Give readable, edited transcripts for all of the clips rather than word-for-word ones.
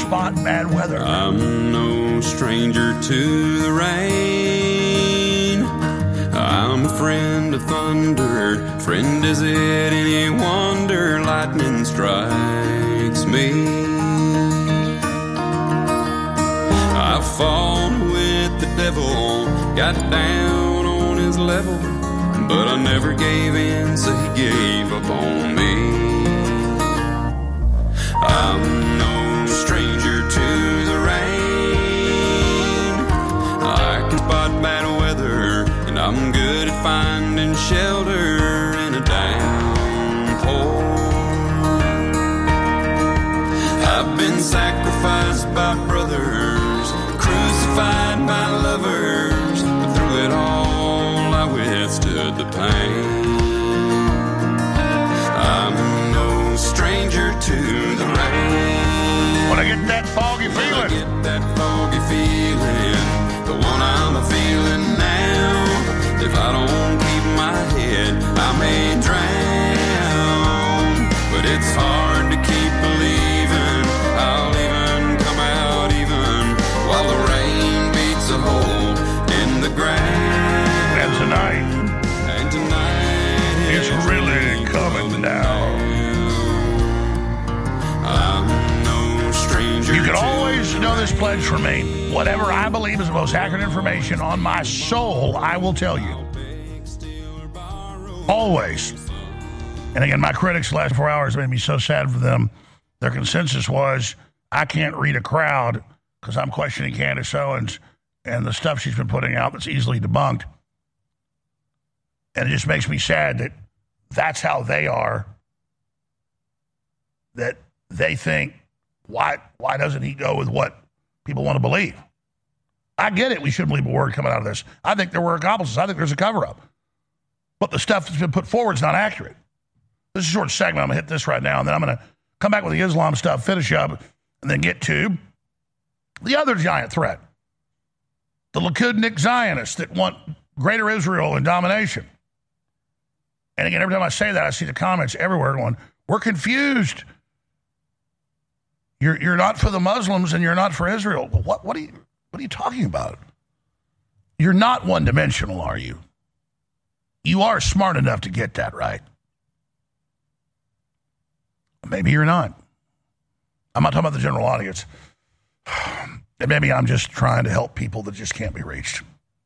spot bad weather. I'm no stranger to the rain. I'm a friend of thunder. Friend, is it any wonder lightning strikes me? I fought with the devil, got down on his level, but I never gave in, so he gave up on me. I'm no stranger to the rain. I can spot bad weather, and I'm good at finding shelter in a downpour. I've been sacrificed by brothers, crucified by lovers, but through it all I withstood the pain. I'm no stranger to the rain. When I get that foggy When I feeling, get that foggy feeling, the one I'm feeling now. If I don't keep my head, I may drown. But it's hard to keep believing I'll even come out even while the rain beats a hole in the ground. and tonight, And tonight it's really coming down. I'm no stranger. You can to always know this pledge from me. Whatever I believe is the most accurate information on my soul, I will tell you. Always. And again, my critics the last 4 hours made me so sad for them. Their consensus was, I can't read a crowd because I'm questioning Candace Owens and the stuff she's been putting out that's easily debunked. And it just makes me sad that that's how they are. That they think, why doesn't he go with what people want to believe? I get it. We shouldn't believe a word coming out of this. I think there were accomplices. I think there's a cover-up. But the stuff that's been put forward is not accurate. This is a short segment. I'm going to hit this right now, and then I'm going to come back with the Islam stuff, finish up, and then get to the other giant threat. The Likudnik Zionists that want greater Israel and domination. And again, every time I say that, I see the comments everywhere going, we're confused. You're not for the Muslims and you're not for Israel. What are you talking about? You're not one-dimensional, are you? You are smart enough to get that, right? Maybe you're not. I'm not talking about the general audience. And maybe I'm just trying to help people that just can't be reached.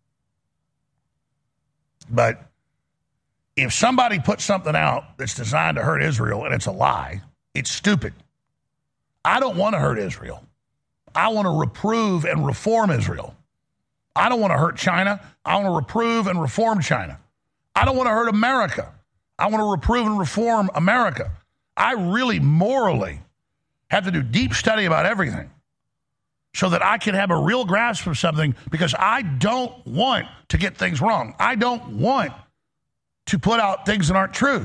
But if somebody puts something out that's designed to hurt Israel and it's a lie, it's stupid. I don't want to hurt Israel. I want to reprove and reform Israel. I don't want to hurt China. I want to reprove and reform China. I don't want to hurt America. I want to reprove and reform America. I really morally have to do deep study about everything so that I can have a real grasp of something, because I don't want to get things wrong. I don't want to put out things that aren't true.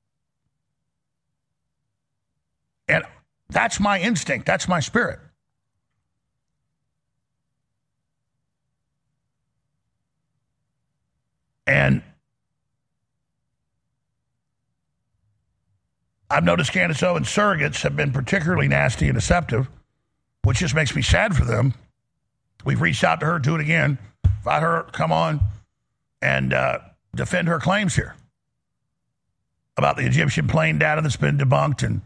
And that's my instinct. That's my spirit. And I've noticed Candace Owens surrogates have been particularly nasty and deceptive, which just makes me sad for them. We've reached out to her, do it again, invite her, come on, and defend her claims here about the Egyptian plane data that's been debunked and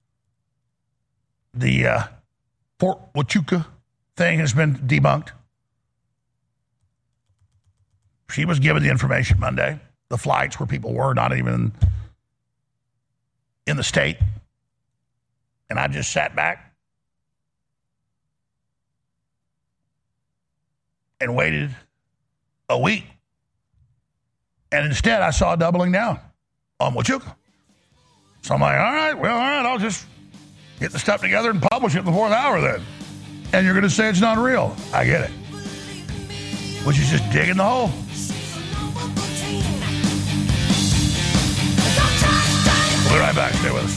the Fort Huachuca thing has been debunked. She was given the information Monday, the flights where people were not even in the state. And I just sat back and waited a week. And instead, I saw a doubling down on Huachuca. So I'm like, all right, I'll just get the stuff together and publish it before the hour then. And you're going to say it's not real. I get it. Which is just digging the hole. We'll be right back. Stay with us.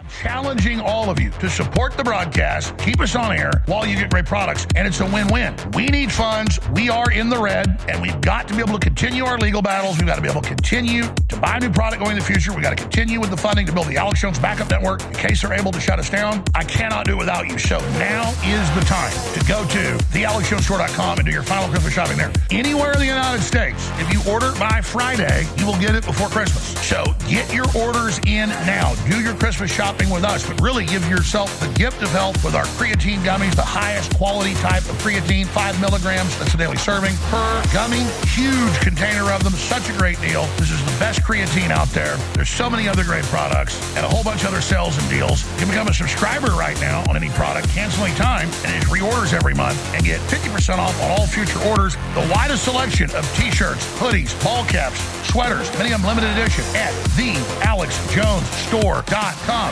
challenging all of you to support the broadcast, keep us on air while you get great products, and it's a win-win. We need funds. We are in the red, and we've got to be able to continue our legal battles. We've got to be able to continue to buy new product going in the future. We've got to continue with the funding to build the Alex Jones backup network in case they're able to shut us down. I cannot do it without you. So now is the time to go to thealexjonesstore.com and do your final Christmas shopping there. Anywhere in the United States, if you order by Friday, you will get it before Christmas. So get your orders in now. Do your Christmas shopping with us, but really give yourself the gift of health with our creatine gummies, the highest quality type of creatine, 5 milligrams. That's a daily serving per gummy. Huge container of them. Such a great deal. This is the best creatine out there. There's so many other great products and a whole bunch of other sales and deals. You can become a subscriber right now on any product, cancel any time, and it reorders every month and get 50% off on all future orders. The widest selection of t-shirts, hoodies, ball caps, sweaters, many of them limited edition at thealexjonesstore.com.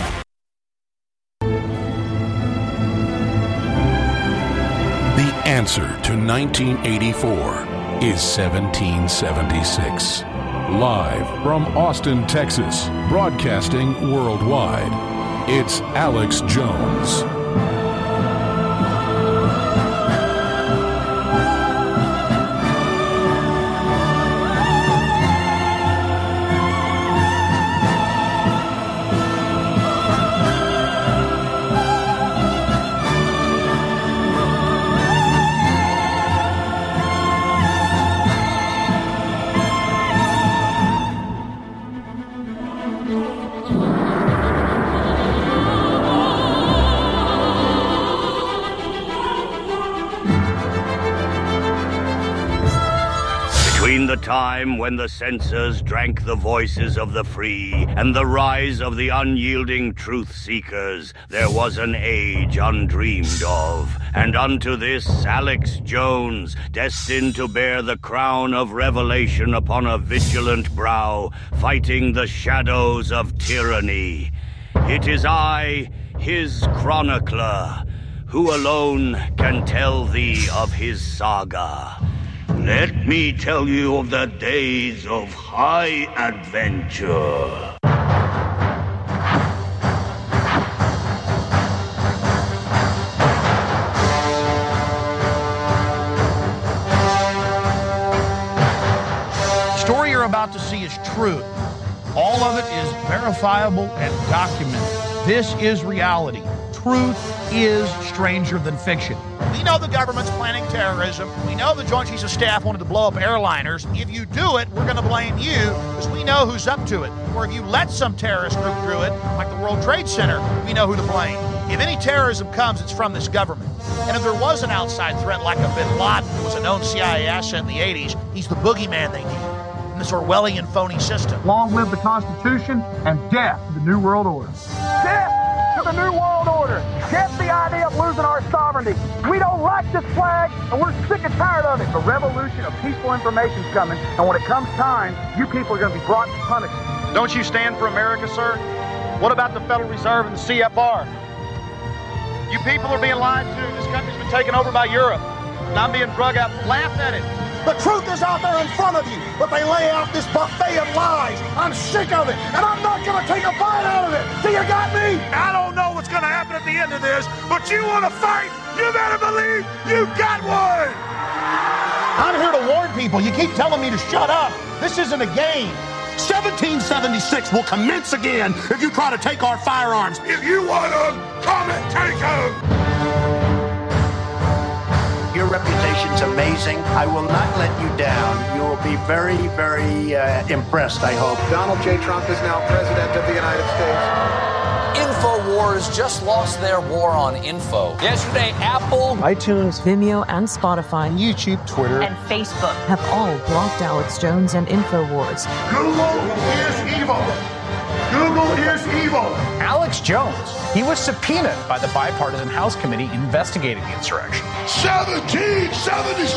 The answer to 1984 is 1776. Live from Austin, Texas, broadcasting worldwide, it's Alex Jones. Between the time when the censors drank the voices of the free and the rise of the unyielding truth-seekers, there was an age undreamed of. And unto this Alex Jones, destined to bear the crown of revelation upon a vigilant brow, fighting the shadows of tyranny. It is I, his chronicler, who alone can tell thee of his saga. Let me tell you of the days of high adventure. The story you're about to see is true. All of it is verifiable and documented. This is reality. Truth is stranger than fiction. We know the government's planning terrorism. We know the Joint Chiefs of Staff wanted to blow up airliners. If you do it, we're going to blame you because we know who's up to it. Or if you let some terrorist group do it, like the World Trade Center, we know who to blame. If any terrorism comes, it's from this government. And if there was an outside threat like a bin Laden, who was a known CIA asset in the 80s, he's the boogeyman they need in this Orwellian phony system. Long live the Constitution and death to the New World Order. Death to the New World Order. Get the idea of losing our sovereignty. We don't like this flag, and we're sick and tired of it. The revolution of peaceful information is coming, and when it comes time, you people are going to be brought to punishment. Don't you stand for America, sir? What about the Federal Reserve and the CFR? You people are being lied to. This country's been taken over by Europe. And I'm being drug out. Laugh at it. The truth is out there in front of you, but they lay out this buffet of lies. I'm sick of it, and I'm not going to take a bite out of it. So you got me? I don't know what's going to happen at the end of this, but you want to fight, you better believe you got one. I'm here to warn people. You keep telling me to shut up. This isn't a game. 1776 will commence again if you try to take our firearms. If you want them, come and take them. Your reputation's amazing. I will not let you down. You will be very, very impressed, I hope. Donald J. Trump is now president of the United States. InfoWars just lost their war on info. Yesterday, Apple, iTunes, Vimeo, and Spotify, YouTube, Twitter, and Facebook have all blocked Alex Jones and InfoWars. Google is evil. Google is evil. Alex Jones, he was subpoenaed by the bipartisan House committee investigating the insurrection. 1776!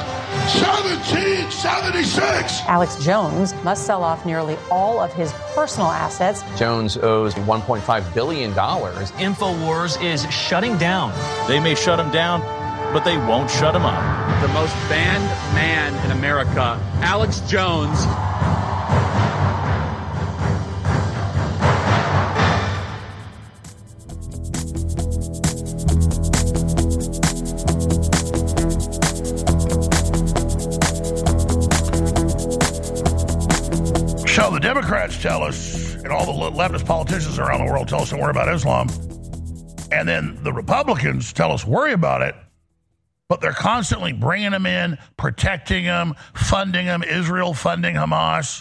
1776! Alex Jones must sell off nearly all of his personal assets. Jones owes $1.5 billion. InfoWars is shutting down. They may shut him down, but they won't shut him up. The most banned man in America, Alex Jones. Democrats tell us, and all the leftist politicians around the world tell us don't worry about Islam. And then the Republicans tell us worry about it, but they're constantly bringing them in, protecting them, funding them, Israel funding Hamas.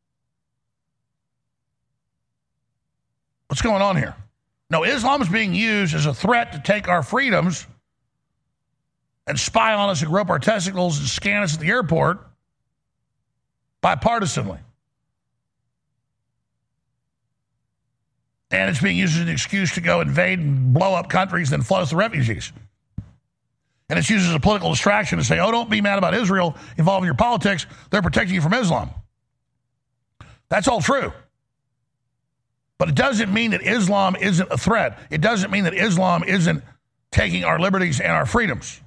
What's going on here? No, Islam is being used as a threat to take our freedoms and spy on us and grope our testicles and scan us at the airport bipartisanly. And it's being used as an excuse to go invade and blow up countries and flood us with refugees. And it's used as a political distraction to say, oh, don't be mad about Israel involving your politics. They're protecting you from Islam. That's all true. But it doesn't mean that Islam isn't a threat. It doesn't mean that Islam isn't taking our liberties and our freedoms.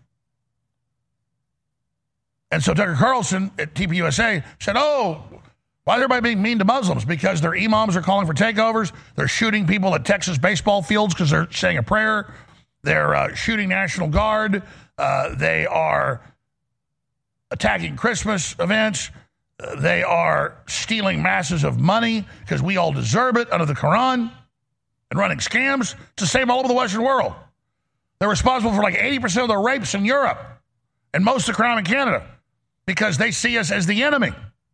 And so Tucker Carlson at TPUSA said, oh, why is everybody being mean to Muslims? Because their imams are calling for takeovers. They're shooting people at Texas baseball fields because they're saying a prayer. They're shooting National Guard. They are attacking Christmas events. They are stealing masses of money because we all deserve it under the Quran and running scams. It's the same all over the Western world. They're responsible for like 80% of the rapes in Europe and most of the crime in Canada because they see us as the enemy.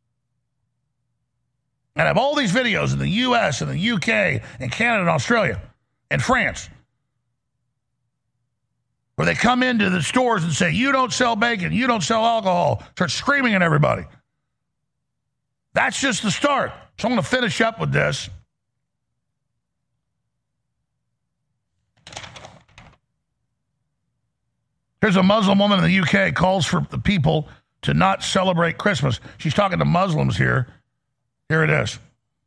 And I have all these videos in the U.S. and the U.K. and Canada and Australia and France where they come into the stores and say, you don't sell bacon, you don't sell alcohol, start screaming at everybody. That's just the start. So I'm going to finish up with this. Here's a Muslim woman in the UK calls for the people to not celebrate Christmas. She's talking to Muslims here. Here it is.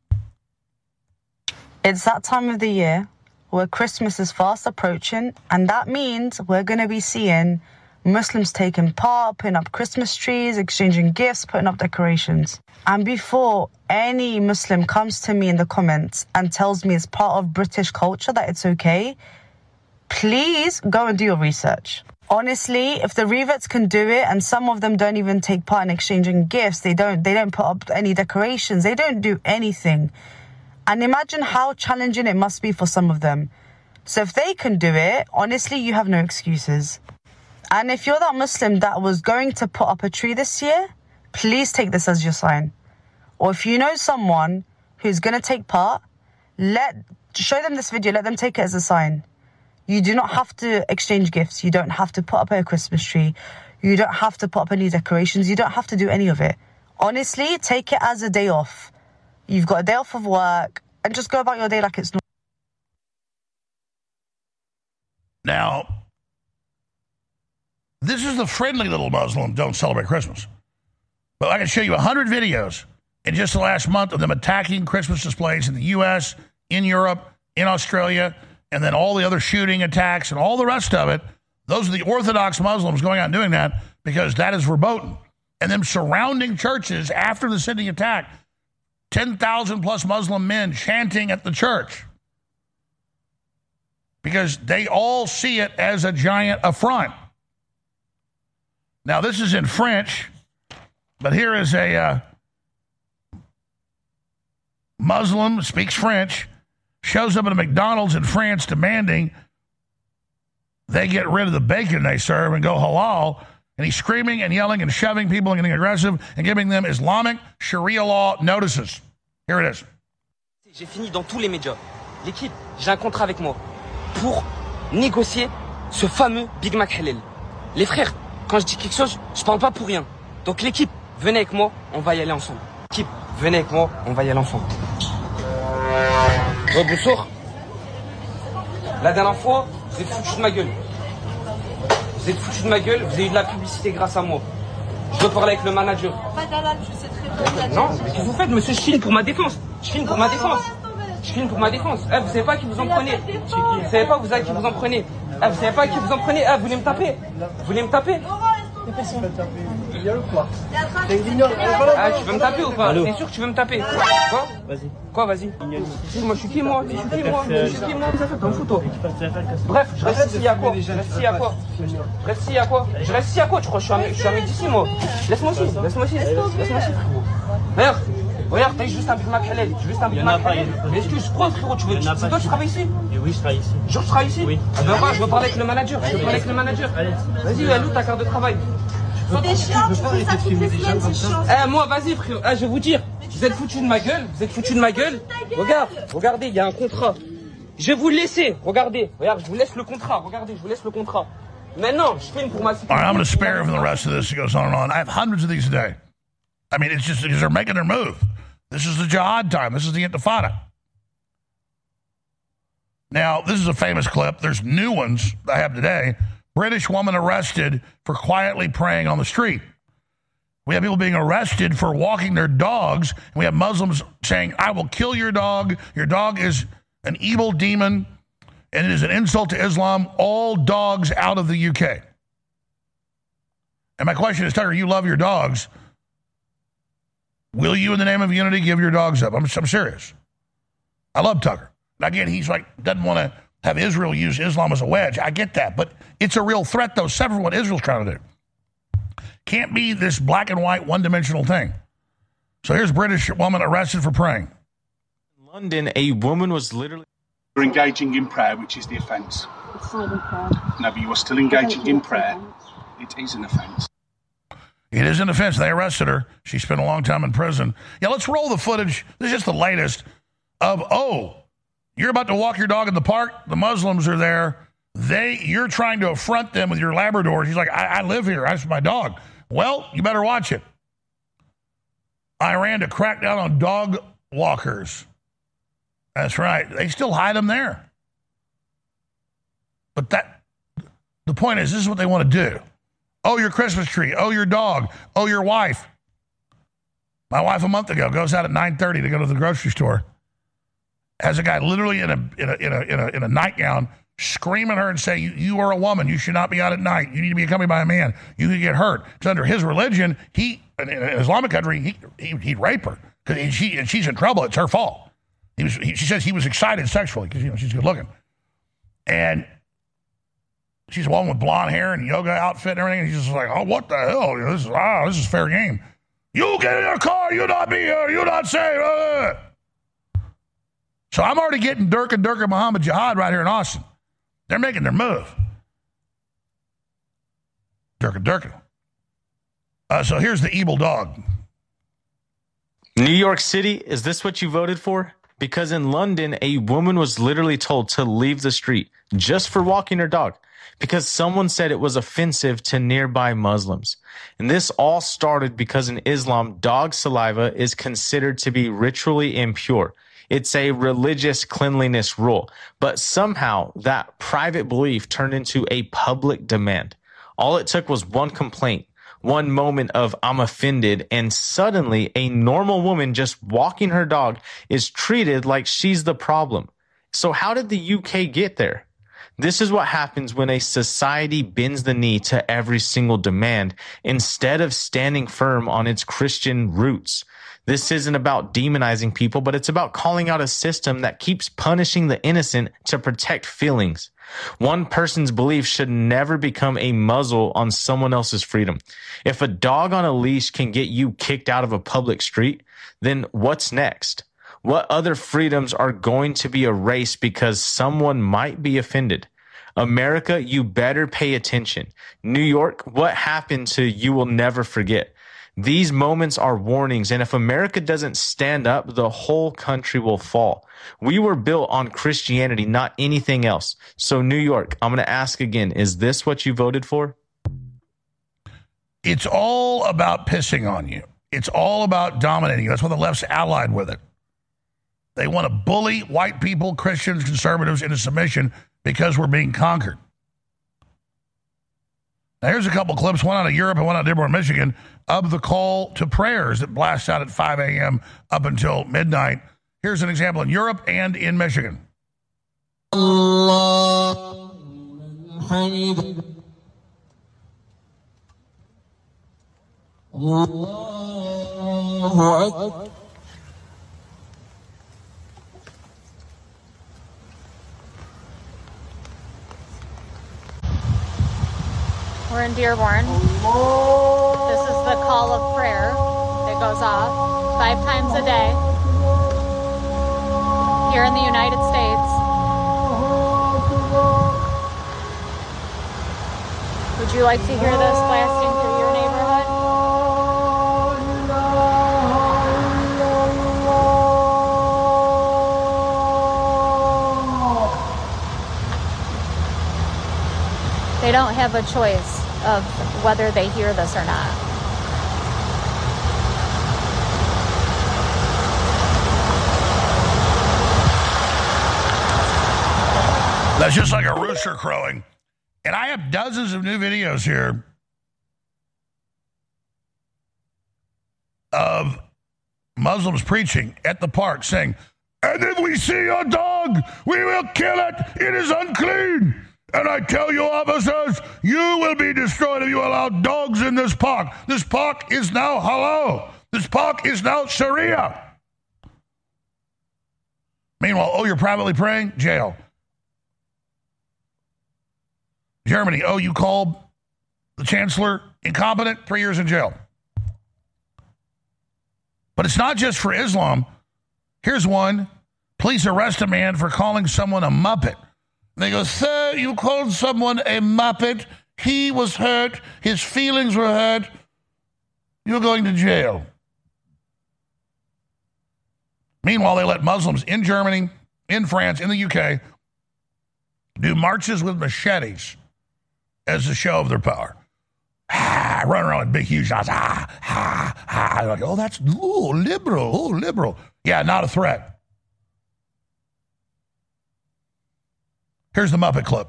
It's that time of the year where Christmas is fast approaching, and that means we're going to be seeing Muslims taking part, putting up Christmas trees, exchanging gifts, putting up decorations. And before any Muslim comes to me in the comments and tells me it's part of British culture that it's okay, please go and do your research. Honestly, if the reverts can do it, and some of them don't even take part in exchanging gifts, they don't put up any decorations, they don't do anything. And imagine how challenging it must be for some of them. So if they can do it, honestly, you have no excuses. And if you're that Muslim that was going to put up a tree this year, please take this as your sign. Or if you know someone who's going to take part, show them this video, let them take it as a sign. You do not have to exchange gifts. You don't have to put up a Christmas tree. You don't have to put up any decorations. You don't have to do any of it. Honestly, take it as a day off. You've got a day off of work and just go about your day like it's normal. Now, this is the friendly little Muslim, don't celebrate Christmas. But I can show you 100 videos in just the last month of them attacking Christmas displays in the U.S., in Europe, in Australia, and then all the other shooting attacks and all the rest of it. Those are the Orthodox Muslims going out and doing that because that is verboten. And them surrounding churches after the Sydney attack, 10,000 plus Muslim men chanting at the church because they all see it as a giant affront. Now, this is in French, but here is a Muslim, speaks French, shows up at a McDonald's in France demanding they get rid of the bacon they serve and go halal. And he's screaming and yelling and shoving people and getting aggressive and giving them Islamic Sharia law notices. Here it is. J'ai fini dans tous les médias. L'équipe, j'ai un contrat avec moi pour négocier ce fameux Big Mac Halal. Les frères, quand je dis quelque chose, je parle pas pour rien. Donc l'équipe, venez avec moi, on va y aller ensemble. L'équipe, venez avec moi, on va y aller ensemble. Bonsoir. La dernière fois, vous êtes foutu de ma gueule. Vous êtes foutu de ma gueule, vous avez eu de la publicité grâce à moi. Je veux parler avec le manager. Pas d'Allah, tu sais très bien. Non, mais qu'est-ce que vous faites, monsieur? Je filme pour ma défense. Je filme pour ma défense. Je filme pour ma défense. Vous savez pas qui vous en prenez. Vous savez pas vous à qui vous en prenez. Vous savez pas qui vous en prenez. Vous voulez me taper. Vous voulez me taper. Il y a le quoi? Tu veux me taper ou pas? T'es sûr que tu veux me taper? Quoi? Vas-y. Quoi, vas-y? Moi, je suis qui, moi? Je suis qui, moi? Je suis qui, moi? T'en fous, toi? Bref, je reste ici à quoi? Je reste ici à quoi? Je reste ici à quoi? Je reste ici à quoi? Tu crois que je suis un mec d'ici, moi? Laisse-moi aussi, laisse-moi aussi. Laisse-moi aussi. D'ailleurs, Regarde, t'as juste un Big Mac halal. Juste un Big Mac halal. Mais excuse, quoi, frérot, tu veux. C'est toi, tu travailles ici? Oui, je travaille ici. Genre, tu travailles ici? Oui. Ah ben, va, je veux parler avec le manager. Je veux parler avec le manager. Vas-y, elle est où ta carte de travail? C'est chiant, tu fais ça toutes les semaines, c'est chiant. Eh, moi, vas-y, frérot. Je vais vous dire. Vous êtes foutus de ma gueule? Vous êtes foutus de ma gueule? Regarde, regardez, il y a un contrat. Je vais vous le laisser. Regardez, regarde, je vous laisse le contrat. Regardez, je vous laisse le contrat. Maintenant, je filme pour ma sécurité. All right, I'm going to spare from the rest of this. It goes on and on. I have hundreds of these a day. I mean, it's just because they're making their move. This is the jihad time. This is the intifada. Now, this is a famous clip. There's new ones I have today. British woman arrested for quietly praying on the street. We have people being arrested for walking their dogs. And we have Muslims saying, I will kill your dog. Your dog is an evil demon, and it is an insult to Islam. All dogs out of the UK. And my question is, Tucker, you love your dogs. Will you, in the name of unity, give your dogs up? I'm serious. I love Tucker. Again, he's like, doesn't want to have Israel use Islam as a wedge. I get that. But it's a real threat, though, separate from what Israel's trying to do. Can't be this black and white, one-dimensional thing. So here's a British woman arrested for praying. In London, a woman was literally... You're engaging in prayer, which is the offence. It's not a prayer. No, but you are still engaging in prayer. It is an offence. It is an offense. They arrested her. She spent a long time in prison. Yeah, let's roll the footage. This is just the latest of, you're about to walk your dog in the park. The Muslims are there. You're trying to affront them with your Labrador. She's like, I live here. That's my dog. Well, you better watch it. Iran to crack down on dog walkers. That's right. They still hide them there. But the point is, this is what they want to do. Oh, your Christmas tree. Oh, your dog. Oh, your wife. My wife a month ago goes out at 9:30 to go to the grocery store. Has a guy literally in a nightgown screaming at her and saying, you are a woman. You should not be out at night. You need to be accompanied by a man. You could get hurt. Because under his religion, in an Islamic country, he'd rape her. And she's in trouble. It's her fault. She says he was excited sexually because she's good looking. And she's a woman with blonde hair and yoga outfit and everything. And he's just like, oh, what the hell? This is fair game. You get in your car. You not be here. You not say. So I'm already getting Dirk and Muhammad Jihad right here in Austin. They're making their move. Dirk. So here's the evil dog. New York City, is this what you voted for? Because in London, a woman was literally told to leave the street just for walking her dog because someone said it was offensive to nearby Muslims. And this all started because in Islam, dog saliva is considered to be ritually impure. It's a religious cleanliness rule, but somehow that private belief turned into a public demand. All it took was one complaint, one moment of I'm offended, and suddenly a normal woman just walking her dog is treated like she's the problem. So how did the UK get there? This is what happens when a society bends the knee to every single demand instead of standing firm on its Christian roots. This isn't about demonizing people, but it's about calling out a system that keeps punishing the innocent to protect feelings. One person's belief should never become a muzzle on someone else's freedom. If a dog on a leash can get you kicked out of a public street, then what's next? What other freedoms are going to be erased because someone might be offended? America, you better pay attention. New York, what happened to You Will Never Forget? These moments are warnings, and if America doesn't stand up, the whole country will fall. We were built on Christianity, not anything else. So, New York, I'm going to ask again, is this what you voted for? It's all about pissing on you. It's all about dominating you. That's why the left's allied with it. They want to bully white people, Christians, conservatives into submission because we're being conquered. Now, here's a couple clips, one out of Europe and one out of Dearborn, Michigan, of the call to prayers that blasts out at 5 a.m. up until midnight. Here's an example in Europe and in Michigan. Allah. We're in Dearborn. This is the call of prayer that goes off. 5 times a day here in the United States. Would you like to hear this blasting through your neighborhood? They don't have a choice of whether they hear this or not. That's just like a rooster crowing. And I have dozens of new videos here of Muslims preaching at the park saying, and if we see a dog, we will kill it. It is unclean. And I tell you, officers, you will be destroyed if you allow dogs in this park. This park is now halal. This park is now Sharia. Meanwhile, oh, you're privately praying? Jail. Germany, oh, you called the chancellor incompetent? 3 years in jail. But it's not just for Islam. Here's one. Police arrest a man for calling someone a Muppet. They go, sir, you called someone a Muppet. He was hurt. His feelings were hurt. You're going to jail. Meanwhile, they let Muslims in Germany, in France, in the UK, do marches with machetes as a show of their power. Run around with big, huge eyes. Like, oh, that's liberal. Oh, liberal. Yeah, not a threat. Here's the Muppet clip.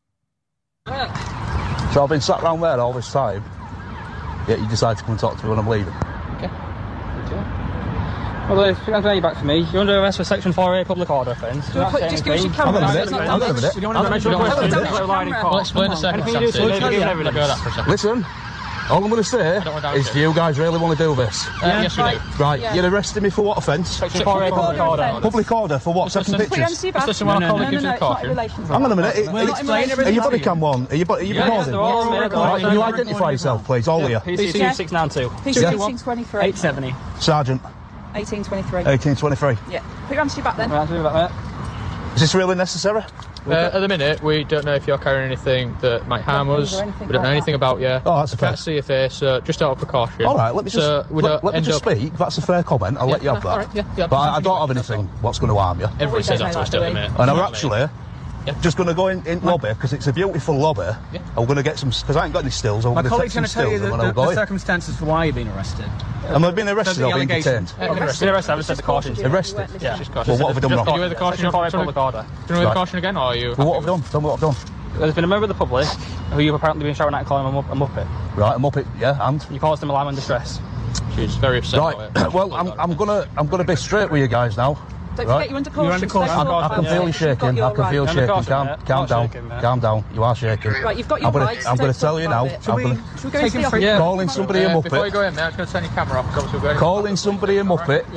So I've been sat around there all this time, yet you decide to come and talk to me when I'm leaving. Okay. Well, if you're going back for me, you're under arrest for Section 4A public order offence. Just give us your camera. Hang on a minute. We'll explain the circumstances. Listen. All I'm going to say is, do you guys really want to do this? Yes, we do. Right, you're arresting me for what offence? Section 4A public order. Public order for what? Taking pictures? Hang on a minute. Are you body cam on? Are you recording? Right, can you identify yourself, please, all of you? PC 692. PC 623. 870. Sergeant. 1823. 1823. Yeah. Put your hands to your back then. Hands to your back, mate. Is this really necessary? At the minute, we don't know if you're carrying anything that might harm us. We don't know anything about you. Oh, that's a fair. Can't see your face, so just out of precaution. All right, let me just let me just speak. That's a fair comment. I'll let you have that. Right, yeah, but I don't have anything what's going to harm you. Everybody says that to us, don't they, mate? And I'm actually just going to go in lobby because it's a beautiful lobby. Yeah. I'm going to get some because I ain't got any stills. My colleague's going to tell you the circumstances for why you've been arrested. Am I being arrested or being detained? Been arrested. I haven't said the caution. Arrested? Yeah. Well, what have I done wrong? Are you with the caution? Public order. Do you know the caution again, or are you? Well, what have I done? Tell me what I've done. There's been a member of the public who you've apparently been shouting at calling him a Muppet. Right, a Muppet, yeah, and? You caused him alarm and distress. She's very upset. Right, well, I'm gonna be straight with you guys now. Don't forget you're under caution. You're under caution. I can feel you shaking. I can feel you shaking. Calm down. Calm down. You are shaking. Right, you've got your rights. I'm going to tell you now. Should we go into the office? Calling somebody a Muppet. Before you go in, mate, I'm just going to turn your camera off. Calling somebody a Muppet.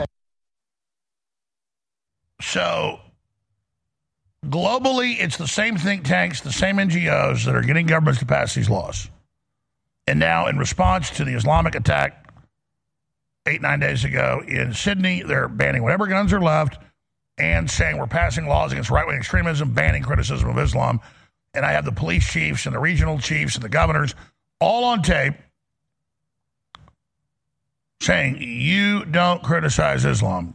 So, globally, it's the same think tanks, the same NGOs that are getting governments to pass these laws. And now, in response to the Islamic attack 8-9 days ago in Sydney, they're banning whatever guns are left and saying we're passing laws against right-wing extremism, banning criticism of Islam. And I have the police chiefs and the regional chiefs and the governors all on tape saying, you don't criticize Islam.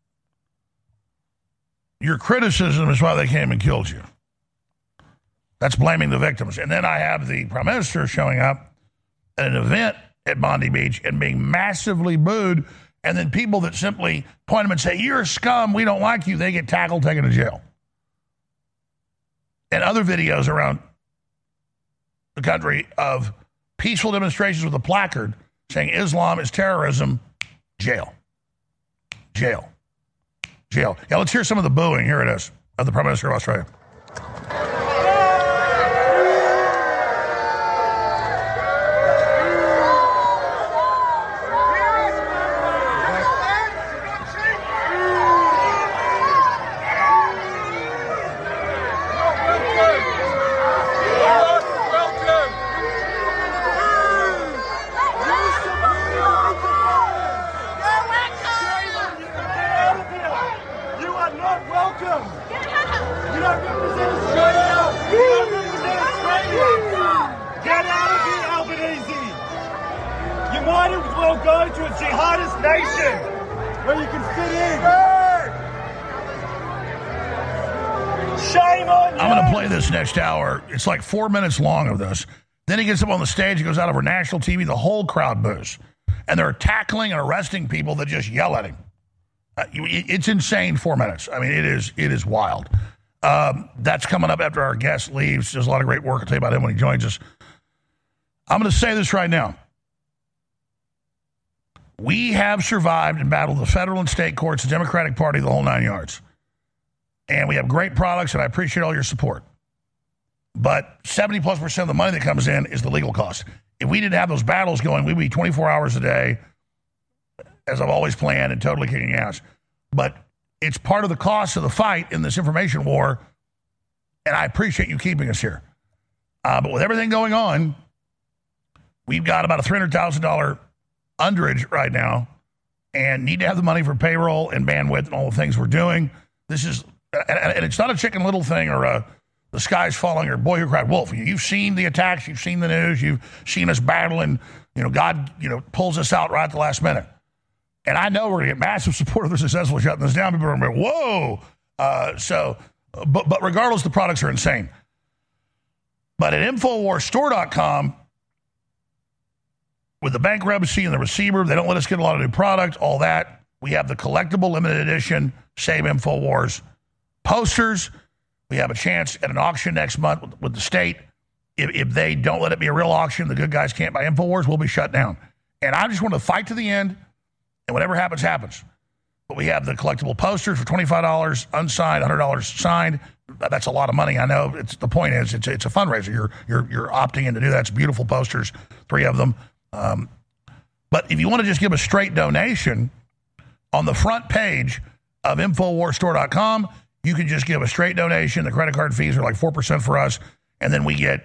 Your criticism is why they came and killed you. That's blaming the victims. And then I have the Prime Minister showing up at an event at Bondi Beach and being massively booed. And then people that simply point them and say, you're a scum, we don't like you, they get tackled, taken to jail. And other videos around the country of peaceful demonstrations with a placard saying Islam is terrorism, jail. Jail. Jail. Yeah, let's hear some of the booing. Here it is, of the Prime Minister of Australia. going to a jihadist nation where you can fit in. Shame on you. I'm going to play this next hour. It's like 4 minutes long of this. Then he gets up on the stage. He goes out over national TV. The whole crowd boos. And they're tackling and arresting people that just yell at him. It's insane 4 minutes. I mean, it is wild. That's coming up after our guest leaves. There's a lot of great work. I'll tell you about him when he joins us. I'm going to say this right now. We have survived and battled the federal and state courts, the Democratic Party, the whole 9 yards. And we have great products, and I appreciate all your support. But 70+% of the money that comes in is the legal cost. If we didn't have those battles going, we'd be 24 hours a day, as I've always planned, and totally kicking ass. But it's part of the cost of the fight in this information war, and I appreciate you keeping us here. But with everything going on, we've got about a $300,000 underage right now and need to have the money for payroll and bandwidth and all the things we're doing. This is, and it's not a Chicken Little thing or the sky's falling or Boy Who Cried Wolf. You've seen the attacks. You've seen the news. You've seen us battling. God, pulls us out right at the last minute. And I know we're going to get massive support if they're successful shutting this down. People are going to be, whoa. But regardless, the products are insane. But at InfoWarsStore.com, with the bankruptcy and the receiver, they don't let us get a lot of new product, all that. We have the collectible limited edition Save InfoWars posters. We have a chance at an auction next month with the state. If they don't let it be a real auction, the good guys can't buy InfoWars, we'll be shut down. And I just want to fight to the end, and whatever happens, happens. But we have the collectible posters for $25 unsigned, $100 signed. That's a lot of money. I know. The point is, it's a fundraiser. You're opting in to do that. It's beautiful posters, 3 of them. But if you want to just give a straight donation, on the front page of InfoWarsStore.com, you can just give a straight donation. The credit card fees are like 4% for us, and then we get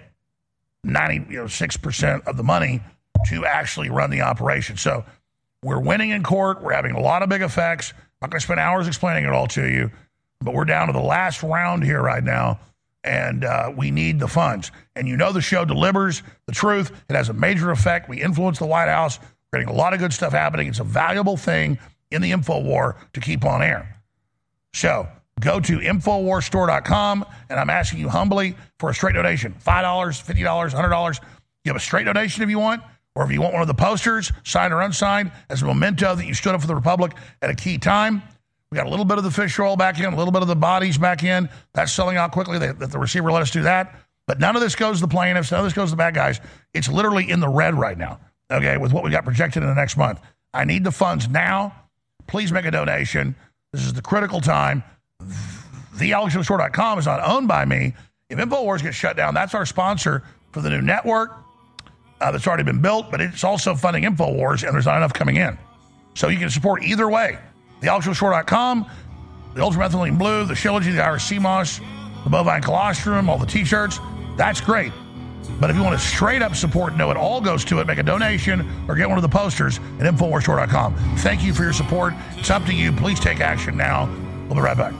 6% of the money to actually run the operation. So we're winning in court. We're having a lot of big effects. I'm not going to spend hours explaining it all to you, but we're down to the last round here right now, and we need the funds. And the show delivers the truth. It has a major effect. We influence the White House. We're getting a lot of good stuff happening. It's a valuable thing in the info war to keep on air. So go to InfoWarsStore.com, and I'm asking you humbly for a straight donation. $5, $50, $100. Give a straight donation if you want, or if you want one of the posters, signed or unsigned, as a memento that you stood up for the Republic at a key time. We got a little bit of the fish oil back in, a little bit of the bodies back in. That's selling out quickly. The receiver let us do that. But none of this goes to the plaintiffs. None of this goes to the bad guys. It's literally in the red right now, okay, with what we got projected in the next month. I need the funds now. Please make a donation. This is the critical time. TheAlexJonesStore.com is not owned by me. If InfoWars gets shut down, that's our sponsor for the new network that's already been built, but it's also funding InfoWars, and there's not enough coming in. So you can support either way. TheAlexJonesStore.com, the Ultramethylene Blue, the Shilajit, the Irish Sea Moss, the Bovine Colostrum, all the T-shirts. That's great. But if you want to straight up support, know it all goes to it, make a donation or get one of the posters at InfoWarsStore.com. Thank you for your support. It's up to you. Please take action now. We'll be right back.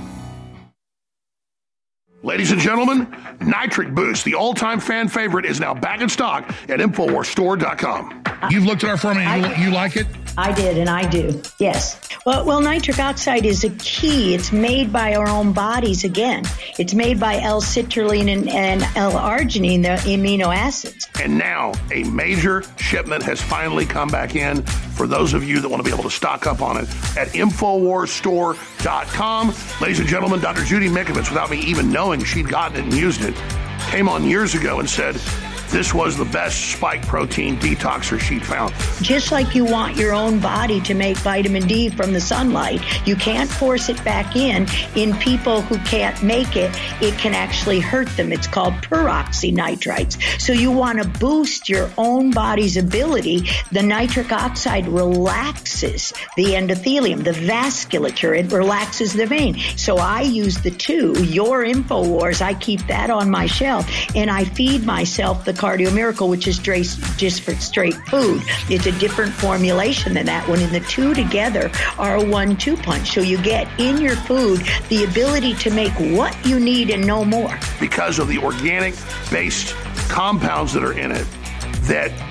Ladies and gentlemen, Nitric Boost, the all-time fan favorite, is now back in stock at InfoWarsStore.com. You've looked at our formula. You like it? I did, and I do. Yes. Well, nitric oxide is a key. It's made by our own bodies again. It's made by L-citrulline and L-arginine, the amino acids. And now a major shipment has finally come back in for those of you that want to be able to stock up on it at InfoWarsStore.com. Ladies and gentlemen, Dr. Judy Mikovits, without me even knowing she'd gotten it and used it, came on years ago and said this was the best spike protein detoxer she'd found. Just like you want your own body to make vitamin D from the sunlight, you can't force it back in people who can't make it. It can actually hurt them. It's called peroxynitrites. So you want to boost your own body's ability. The nitric oxide relaxes the endothelium, the vasculature. It relaxes the vein. So I use the two, your InfoWars. I keep that on my shelf, and I feed myself the Cardio Miracle, which is just for straight food. It's a different formulation than that one, and the two together are a 1-2 punch. So you get in your food the ability to make what you need and no more. Because of the organic-based compounds that are in it that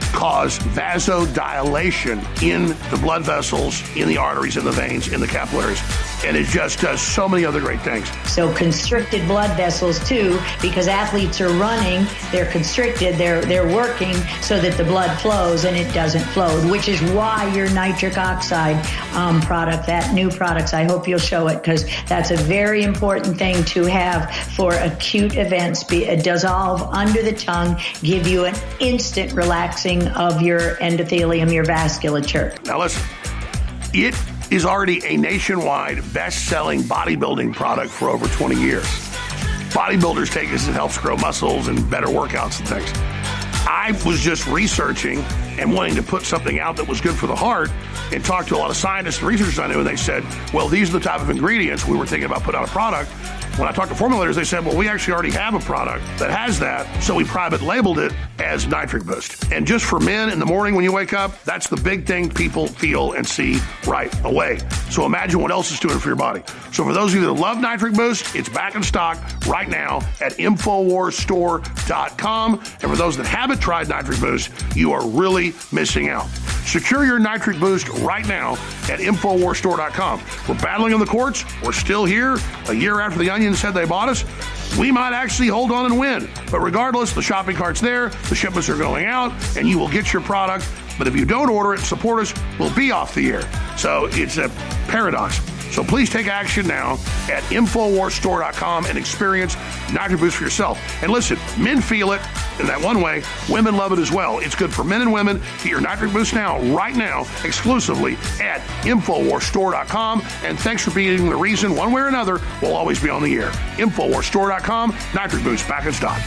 cause vasodilation in the blood vessels, in the arteries, in the veins, in the capillaries. And it just does so many other great things. So constricted blood vessels too, because athletes are running, they're constricted, they're working so that the blood flows and it doesn't flow, which is why your nitric oxide product, that new products, I hope you'll show it, because that's a very important thing to have for acute events. Dissolve under the tongue, give you an instant relaxing of your endothelium, your vasculature. Now listen, it is already a nationwide best-selling bodybuilding product for over 20 years. Bodybuilders take this, it helps grow muscles and better workouts and things. I was just researching and wanting to put something out that was good for the heart and talked to a lot of scientists and researchers I knew, and they said, well, these are the type of ingredients we were thinking about putting out a product. When I talked to formulators, they said, well, we actually already have a product that has that, so we private labeled it as Nitric Boost. And just for men in the morning when you wake up, that's the big thing people feel and see right away. So imagine what else it's doing for your body. So for those of you that love Nitric Boost, it's back in stock right now at InfoWarsStore.com. And for those that haven't tried Nitric Boost, you are really missing out. Secure your Nitric Boost right now at InfoWarsStore.com. We're battling in the courts. We're still here. A year after the Onion said they bought us, we might actually hold on and win. But regardless, the shopping cart's there, the shipments are going out, and you will get your product. But if you don't order it, support us, we'll be off the air. So it's a paradox. So please take action now at InfoWarsStore.com and experience Nitric Boost for yourself. And listen, men feel it in that one way. Women love it as well. It's good for men and women. Get your Nitric Boost now, right now, exclusively at InfoWarsStore.com. And thanks for being the reason, one way or another, we'll always be on the air. InfoWarsStore.com, Nitric Boost back in stock.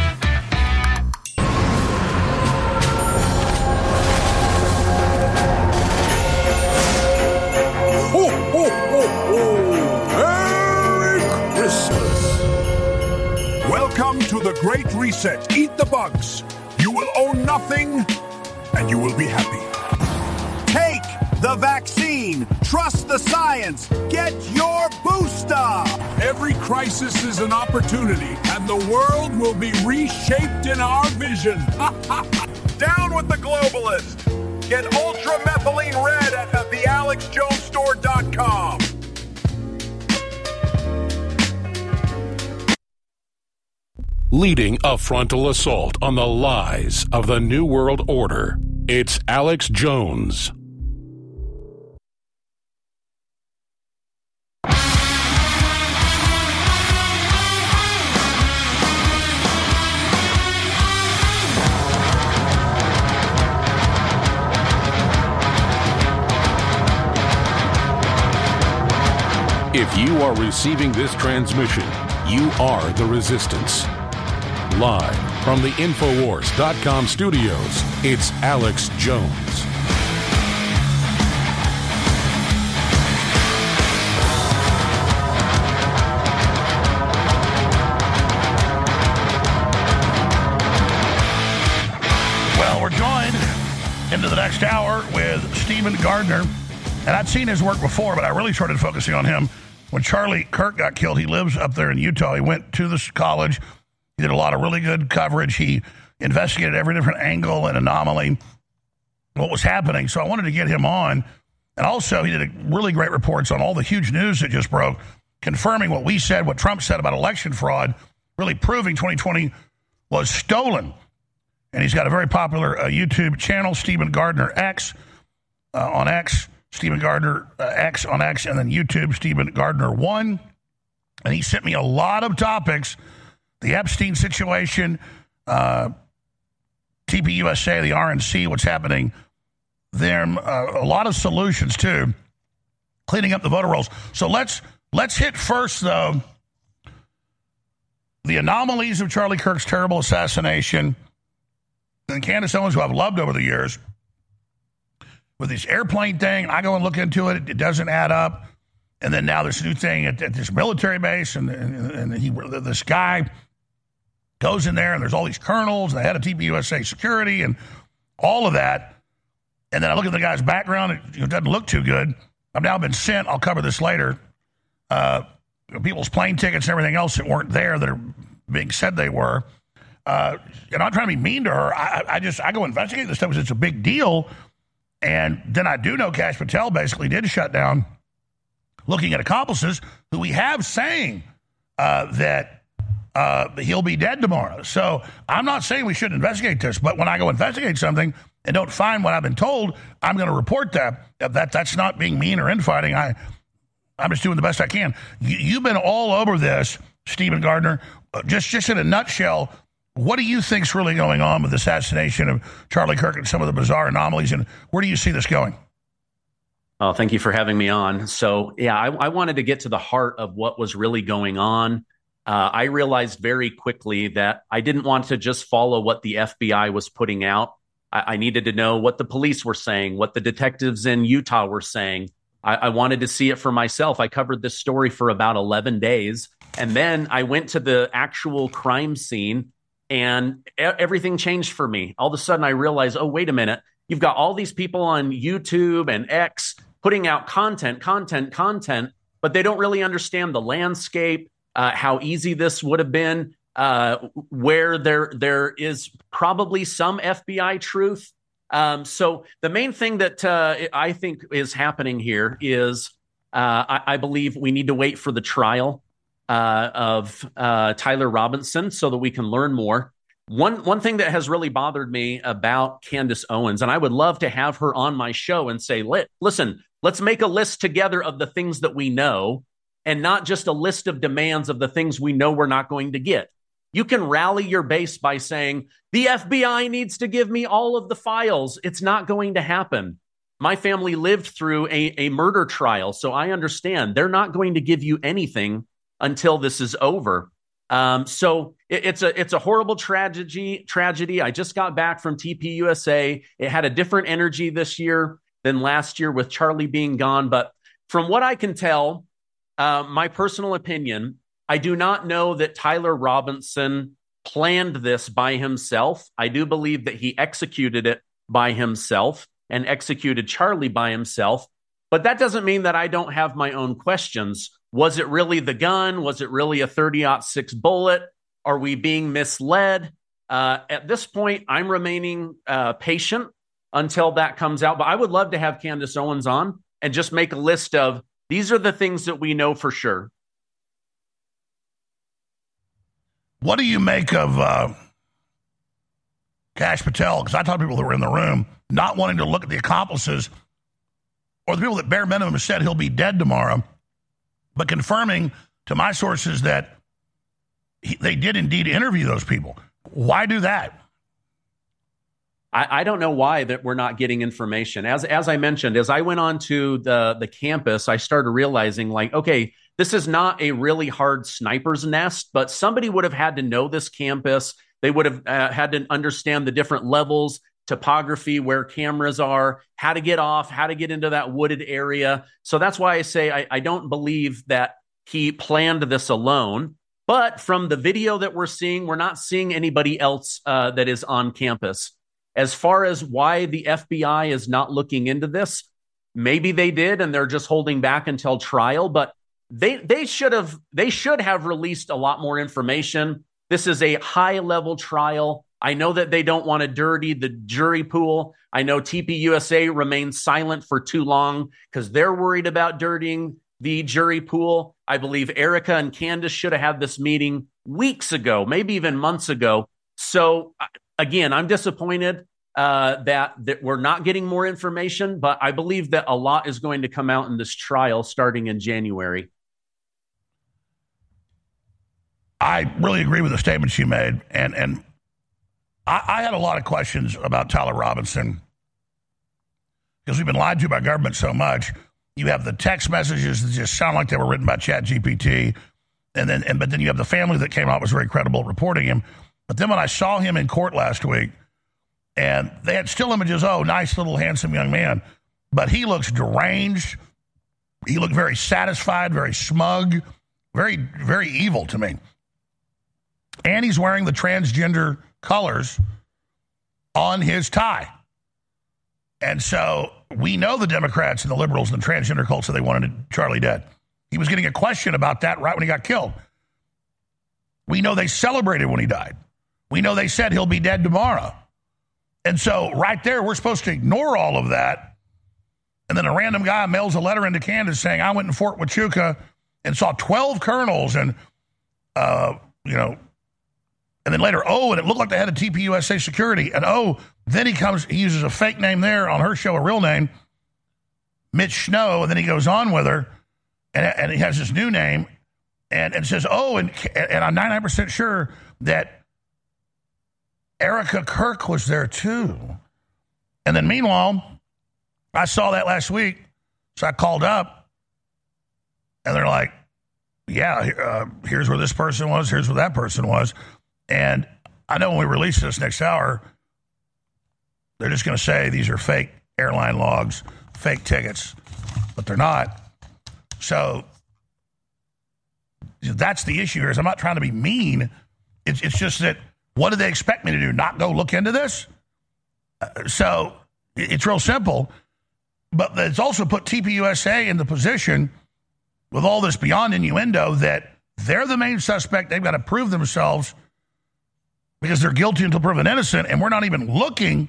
Welcome to the Great Reset. Eat the bugs. You will own nothing, and you will be happy. Take the vaccine. Trust the science. Get your booster. Every crisis is an opportunity, and the world will be reshaped in our vision. Down with the globalist. Get ultramethylene red at thealexjonesstore.com. Leading a frontal assault on the lies of the New World Order, it's Alex Jones. If you are receiving this transmission, you are the resistance. Live from the Infowars.com studios, it's Alex Jones. Well, we're joined into the next hour with Stephen Gardner. And I'd seen his work before, but I really started focusing on him when Charlie Kirk got killed. He lives up there in Utah. He went to this college. He did a lot of really good coverage. He investigated every different angle and anomaly, what was happening. So I wanted to get him on. And also, he did really great reports on all the huge news that just broke, confirming what we said, what Trump said about election fraud, really proving 2020 was stolen. And he's got a very popular YouTube channel, Stephen Gardner X, on X, Stephen Gardner X on X, and then YouTube, Stephen Gardner 1. And he sent me a lot of topics. The Epstein situation, TPUSA, the RNC, what's happening there, a lot of solutions, too, cleaning up the voter rolls. So let's hit first, though, the anomalies of Charlie Kirk's terrible assassination and Candace Owens, who I've loved over the years, with this airplane thing. I go and look into it. It doesn't add up. And then now this new thing at this military base, and this guy goes in there, and there's all these colonels, and the head of TPUSA security, and all of that. And then I look at the guy's background. It doesn't look too good. I've now been sent, I'll cover this later, people's plane tickets and everything else that weren't there that are being said they were. I'm not trying to be mean to her. I go investigate this stuff because it's a big deal. And then I do know Kash Patel basically did shut down looking at accomplices who we have saying that he'll be dead tomorrow. So I'm not saying we shouldn't investigate this, but when I go investigate something and don't find what I've been told, I'm going to report that. That's not being mean or infighting. I'm just doing the best I can. You've been all over this, Stephen Gardner. Just in a nutshell, what do you think's really going on with the assassination of Charlie Kirk and some of the bizarre anomalies, and where do you see this going? Oh, thank you for having me on. So, yeah, I wanted to get to the heart of what was really going on. I realized very quickly that I didn't want to just follow what the FBI was putting out. I needed to know what the police were saying, what the detectives in Utah were saying. I wanted to see it for myself. I covered this story for about 11 days. And then I went to the actual crime scene and everything changed for me. All of a sudden I realized, oh, wait a minute. You've got all these people on YouTube and X putting out content, but they don't really understand the landscape, how easy this would have been, where there is probably some FBI truth. So the main thing that I think is happening here is I believe we need to wait for the trial of Tyler Robinson so that we can learn more. One thing that has really bothered me about Candace Owens, and I would love to have her on my show and say, listen, let's make a list together of the things that we know and not just a list of demands of the things we know we're not going to get. You can rally your base by saying, the FBI needs to give me all of the files. It's not going to happen. My family lived through a murder trial, so I understand they're not going to give you anything until this is over. So it's a horrible tragedy. I just got back from TPUSA. It had a different energy this year than last year with Charlie being gone. But from what I can tell, my personal opinion, I do not know that Tyler Robinson planned this by himself. I do believe that he executed it by himself and executed Charlie by himself. But that doesn't mean that I don't have my own questions. Was it really the gun? Was it really a 30-06 bullet? Are we being misled? At this point, I'm remaining patient until that comes out. But I would love to have Candace Owens on and just make a list of these are the things that we know for sure. What do you make of Kash Patel? Because I talked to people that were in the room not wanting to look at the accomplices or the people that bare minimum said he'll be dead tomorrow, but confirming to my sources that they did indeed interview those people. Why do that? I don't know why that we're not getting information. As I mentioned, as I went on to the campus, I started realizing, like, okay, this is not a really hard sniper's nest, but somebody would have had to know this campus. They would have had to understand the different levels, topography, where cameras are, how to get off, how to get into that wooded area. So that's why I say I don't believe that he planned this alone. But from the video that we're seeing, we're not seeing anybody else that is on campus. As far as why the FBI is not looking into this, maybe they did and they're just holding back until trial, but they should have released a lot more information. This is a high-level trial. I know that they don't want to dirty the jury pool. I know TPUSA remains silent for too long because they're worried about dirtying the jury pool. I believe Erica and Candace should have had this meeting weeks ago, maybe even months ago. So again, I'm disappointed that we're not getting more information, but I believe that a lot is going to come out in this trial starting in January. I really agree with the statements you made. And I had a lot of questions about Tyler Robinson because we've been lied to by government so much. You have the text messages that just sound like they were written by ChatGPT. But then you have the family that came out was very credible reporting him. But then when I saw him in court last week, and they had still images, oh, nice little handsome young man, but he looks deranged. He looked very satisfied, very smug, very, very evil to me. And he's wearing the transgender colors on his tie. And so we know the Democrats and the liberals and the transgender cults that they wanted Charlie dead. He was getting a question about that right when he got killed. We know they celebrated when he died. We know they said he'll be dead tomorrow. And so right there, we're supposed to ignore all of that. And then a random guy mails a letter into Candace saying, I went in Fort Huachuca and saw 12 colonels and, and then later, and it looked like they had a TPUSA security. And then he uses a fake name there on her show, a real name, Mitch Snow. And then he goes on with her and he has this new name and says, and I'm 99% sure that Erica Kirk was there too. And then meanwhile, I saw that last week. So I called up and they're like, here's where this person was. Here's where that person was. And I know when we release this next hour, they're just going to say these are fake airline logs, fake tickets, but they're not. So that's the issue here is I'm not trying to be mean. It's just that what do they expect me to do? Not go look into this? So it's real simple. But it's also put TPUSA in the position with all this beyond innuendo that they're the main suspect. They've got to prove themselves because they're guilty until proven innocent. And we're not even looking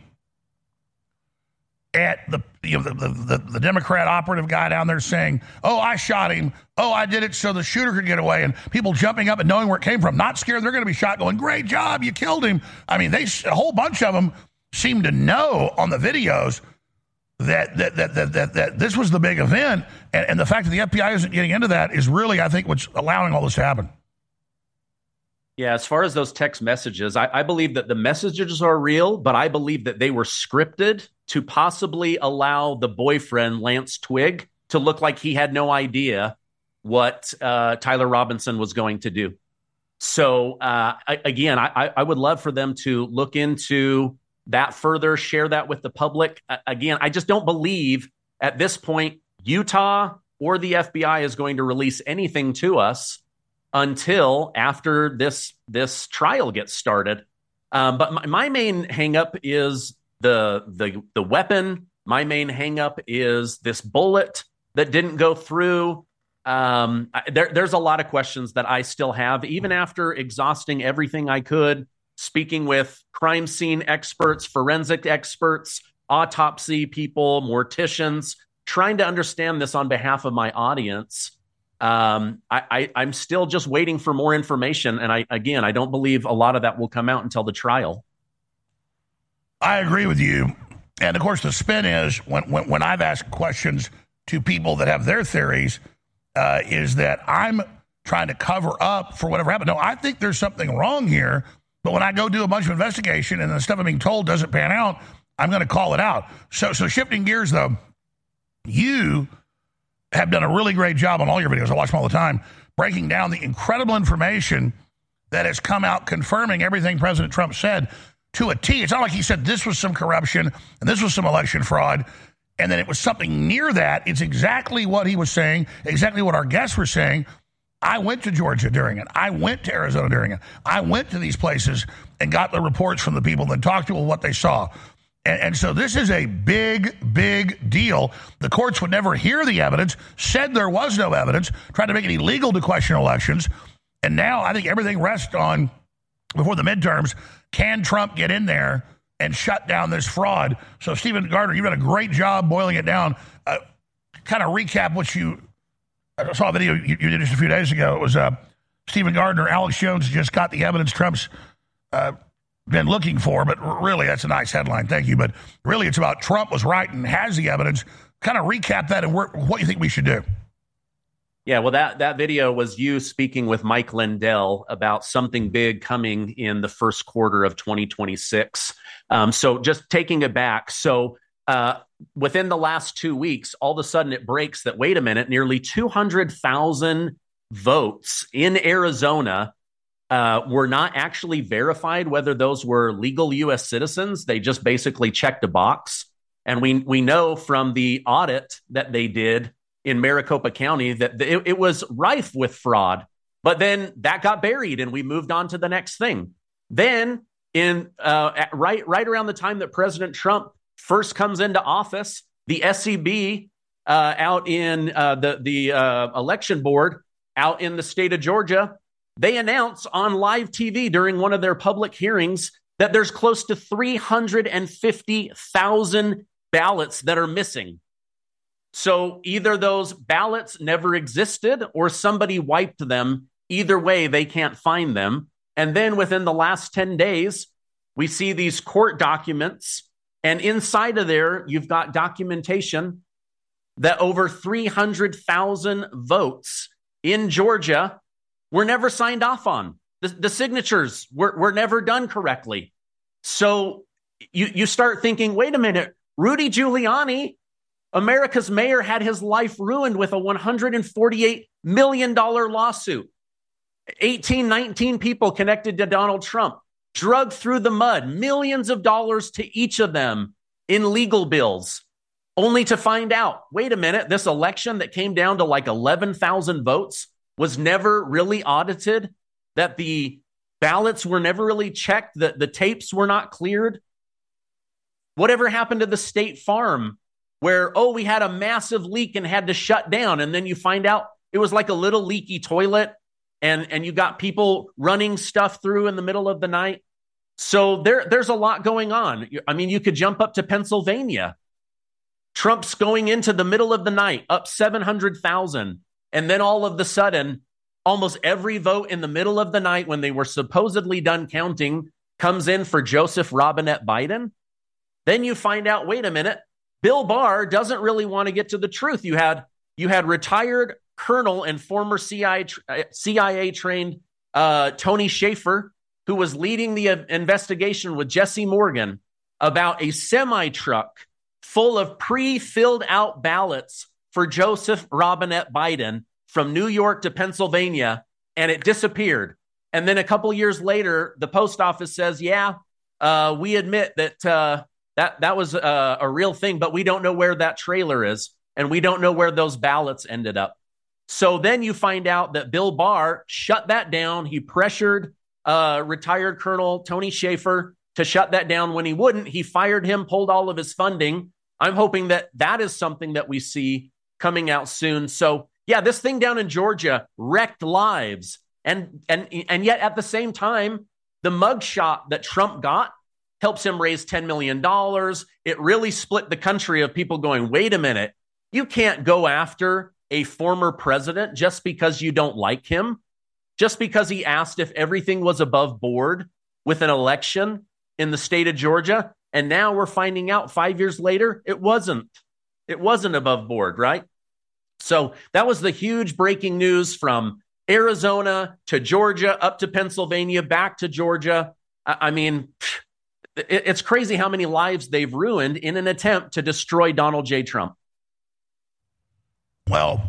at the Democrat operative guy down there saying, I shot him. I did it so the shooter could get away. And people jumping up and knowing where it came from, not scared they're going to be shot, going, great job, you killed him. I mean, a whole bunch of them seem to know on the videos that this was the big event. And the fact that the FBI isn't getting into that is really, I think, what's allowing all this to happen. Yeah, as far as those text messages, I believe that the messages are real, but I believe that they were scripted to possibly allow the boyfriend, Lance Twigg, to look like he had no idea what Tyler Robinson was going to do. So, I would love for them to look into that further, share that with the public. Again, I just don't believe at this point Utah or the FBI is going to release anything to us until after this trial gets started. But my main hang-up is the weapon. My main hang-up is this bullet that didn't go through. There's a lot of questions that I still have, even after exhausting everything I could, speaking with crime scene experts, forensic experts, autopsy people, morticians, trying to understand this on behalf of my audience. I'm still just waiting for more information. And I don't believe a lot of that will come out until the trial. I agree with you. And of course, the spin is when I've asked questions to people that have their theories, is that I'm trying to cover up for whatever happened. No, I think there's something wrong here. But when I go do a bunch of investigation and the stuff I'm being told doesn't pan out, I'm going to call it out. So shifting gears, though, you have done a really great job on all your videos. I watch them all the time, breaking down the incredible information that has come out confirming everything President Trump said to a T. It's not like he said this was some corruption and this was some election fraud, and then it was something near that. It's exactly what he was saying, exactly what our guests were saying. I went to Georgia during it. I went to Arizona during it. I went to these places and got the reports from the people and talked to them what they saw. And so this is a big, big deal. The courts would never hear the evidence, said there was no evidence, tried to make it illegal to question elections. And now I think everything rests on, before the midterms, can Trump get in there and shut down this fraud? So, Stephen Gardner, you've done a great job boiling it down. Kind of recap what I saw a video you did just a few days ago. It was Stephen Gardner, Alex Jones just got the evidence Trump's been looking for, but really that's a nice headline. Thank you. But really it's about Trump was right and has the evidence. Kind of recap that and what you think we should do. Yeah, well, that video was you speaking with Mike Lindell about something big coming in the first quarter of 2026. So just taking it back. So within the last 2 weeks, all of a sudden it breaks that, wait a minute, nearly 200,000 votes in Arizona were not actually verified whether those were legal U.S. citizens. They just basically checked a box. And we know from the audit that they did in Maricopa County that it was rife with fraud. But then that got buried and we moved on to the next thing. Then right around the time that President Trump first comes into office, the SCB out in the election board out in the state of Georgia They announce on live TV during one of their public hearings that there's close to 350,000 ballots that are missing. So either those ballots never existed or somebody wiped them. Either way, they can't find them. And then within the last 10 days, we see these court documents. And inside of there, you've got documentation that over 300,000 votes in Georgia were never signed off on. The signatures were never done correctly. So you start thinking, wait a minute, Rudy Giuliani, America's mayor, had his life ruined with a $148 million lawsuit. 19 people connected to Donald Trump, drugged through the mud, millions of dollars to each of them in legal bills, only to find out, wait a minute, this election that came down to like 11,000 votes was never really audited, that the ballots were never really checked, that the tapes were not cleared. Whatever happened to the State Farm where, we had a massive leak and had to shut down, and then you find out it was like a little leaky toilet, and you got people running stuff through in the middle of the night. So there's a lot going on. I mean, you could jump up to Pennsylvania. Trump's going into the middle of the night, up 700,000. And then all of a sudden, almost every vote in the middle of the night when they were supposedly done counting comes in for Joseph Robinette Biden. Then you find out, wait a minute, Bill Barr doesn't really want to get to the truth. You had retired colonel and former CIA-trained Tony Shaffer, who was leading the investigation with Jesse Morgan about a semi-truck full of pre-filled out ballots for Joseph Robinette Biden from New York to Pennsylvania, and it disappeared. And then a couple years later, the post office says, we admit that that was a real thing, but we don't know where that trailer is, and we don't know where those ballots ended up. So then you find out that Bill Barr shut that down. He pressured retired Colonel Tony Shaffer to shut that down. When he wouldn't, he fired him, pulled all of his funding. I'm hoping that is something that we see coming out soon. So yeah, this thing down in Georgia wrecked lives. And yet at the same time, the mugshot that Trump got helps him raise $10 million. It really split the country of people going, wait a minute, you can't go after a former president just because you don't like him, just because he asked if everything was above board with an election in the state of Georgia. And now we're finding out 5 years later, it wasn't above board, right? So that was the huge breaking news from Arizona to Georgia, up to Pennsylvania, back to Georgia. I mean, it's crazy how many lives they've ruined in an attempt to destroy Donald J. Trump. Well,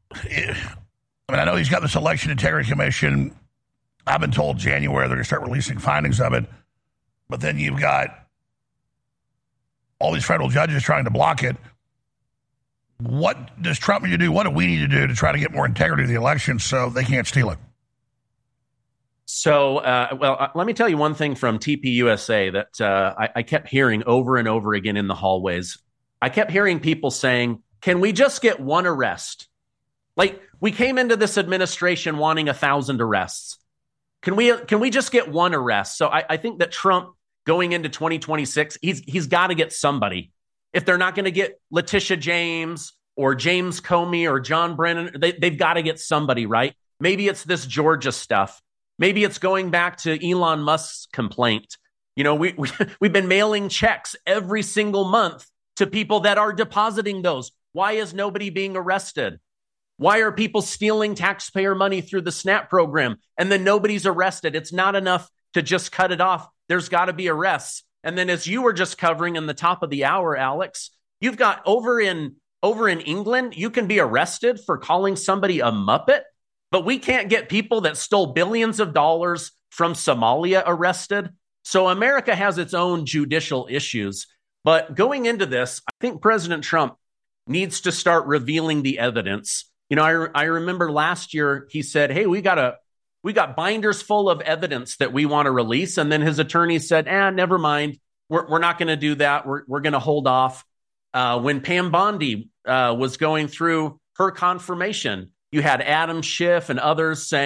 I know he's got this Election Integrity Commission. I've been told January they're going to start releasing findings of it. But then you've got all these federal judges trying to block it. What does Trump need to do? What do we need to do to try to get more integrity to the election so they can't steal it? So, let me tell you one thing from TPUSA that I kept hearing over and over again in the hallways. I kept hearing people saying, can we just get one arrest? Like, we came into this administration wanting 1,000 arrests. Can we just get one arrest? So I think that Trump going into 2026, he's got to get somebody. If they're not going to get Letitia James or James Comey or John Brennan, they've got to get somebody, right? Maybe it's this Georgia stuff. Maybe it's going back to Elon Musk's complaint. You know, we've been mailing checks every single month to people that are depositing those. Why is nobody being arrested? Why are people stealing taxpayer money through the SNAP program and then nobody's arrested? It's not enough to just cut it off. There's got to be arrests. And then as you were just covering in the top of the hour, Alex, you've got over in England, you can be arrested for calling somebody a Muppet, but we can't get people that stole billions of dollars from Somalia arrested. So America has its own judicial issues. But going into this, I think President Trump needs to start revealing the evidence. You know, I remember last year he said, hey, we got binders full of evidence that we want to release. And then his attorney said, never mind. We're not going to do that. We're going to hold off. When Pam Bondi was going through her confirmation, you had Adam Schiff and others saying,